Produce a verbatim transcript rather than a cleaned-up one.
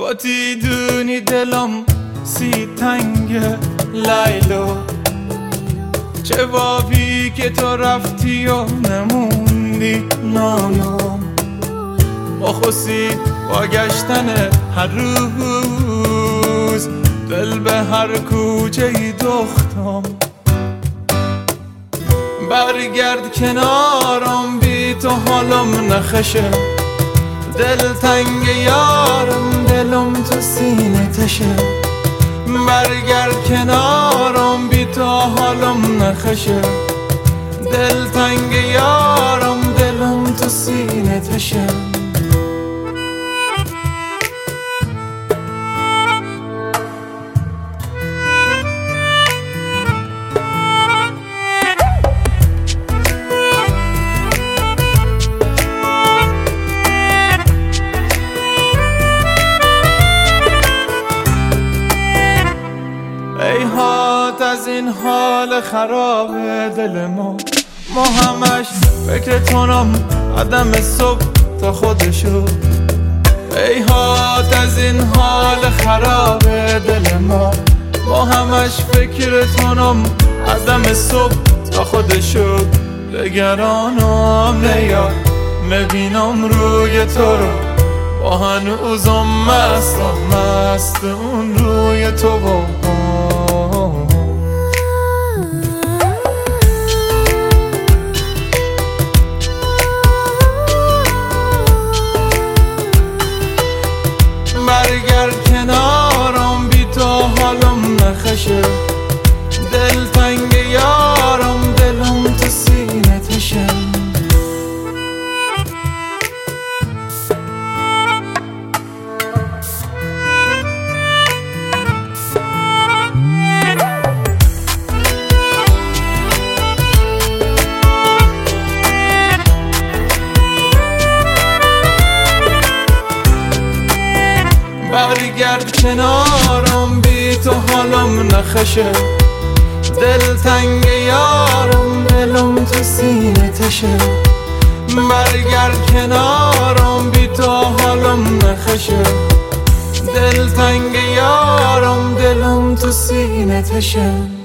باتی دونی دلم سی تنگه لیلو، چه وابی که تو رفتی و نموندی نانو. با خوصید با گشتن هر روز دل به هر کوچه ای دختم. برگرد کنارم بی تو حالم نخشه، دل تنگ یارم دلم تو سینه تشه. برگرد کنارم بی تو حالم نخشه، دل تنگ یارم دلم تو سینه تشه. ای هات از این حال خراب دل ما، ما همش فکر تونم عدم صبح تا خودشو. ای هات از این حال خراب دل ما، ما همش فکر تونم عدم صبح تا خودشو. دگرانم نیاد نبینم روی تو رو، با هنوزم مستم مست اون روی تو با. برگرد کنارم بی تو حالم نخشه، دل تنگ یارم دلم تو سینه تشه. برگرد کنارم بی تو حالم نخشه، دل تنگ یارم دلم تو سینه تشه. برگرد کنارم بی تو حالم نخشه، دل تنگ یارم دلم تو سینه تشه.